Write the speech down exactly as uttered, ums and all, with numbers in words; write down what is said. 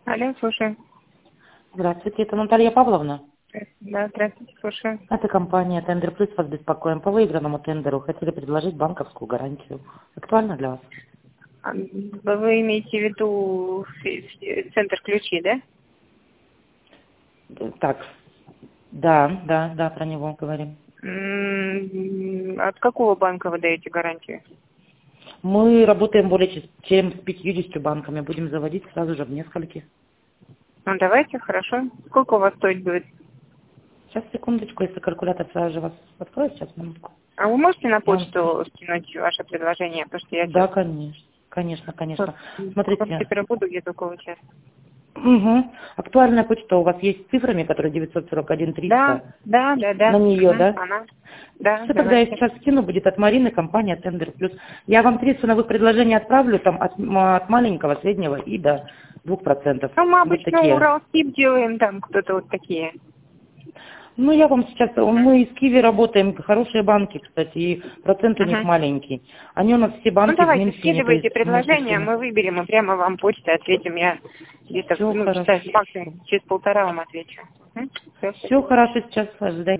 Алло, слушаю. Здравствуйте, это Наталья Павловна. Да, здравствуйте, слушаю. Это компания Тендер Плюс, вас беспокоим. По выигранному тендеру хотели предложить банковскую гарантию. Актуально для вас? А, Вы имеете в виду фи- фи- центр ключи, да? Э, Так, да, да, да, про него говорим. М, От какого банка вы даете гарантию? Мы работаем более чем чем с пятьюдесятью банками. Будем заводить сразу же в нескольких. Ну, давайте, хорошо. Сколько у вас стоить будет? Сейчас, секундочку, если калькулятор сразу же вас откроет, сейчас, минутку. А вы можете на Я вам скажу. почту скинуть ваше предложение? Потому что я Да, сейчас конечно, конечно, вот конечно. у Смотрите, компьютера буду где-то около часа. угу. Актуальная почта у вас есть с цифрами, которые девятьсот сорок один Да, триста. да, да, да. На нее, Мгм, да? она. Да, Все, тогда я давайте. сейчас скину, будет от Марины, компания Тендер Плюс. Я вам три ценовых предложения отправлю, там от, м, от маленького, среднего и до двух процентов. Ну, мы Вот обычно такие. Уралсиб делаем, там кто-то вот такие. Ну, я вам сейчас, Мгм, мы из Киви работаем, хорошие банки, кстати, и процент у них мгм. маленький. Они у нас все Ну, банки в давайте, Мюнхене, то скидывайте есть можете предложение, все. мы выберем и прямо вам почтой ответим. Я где-то, Все ну, хорошо. часа максимум через полтора вам отвечу. Все, Все спасибо. хорошо, сейчас ожидайте.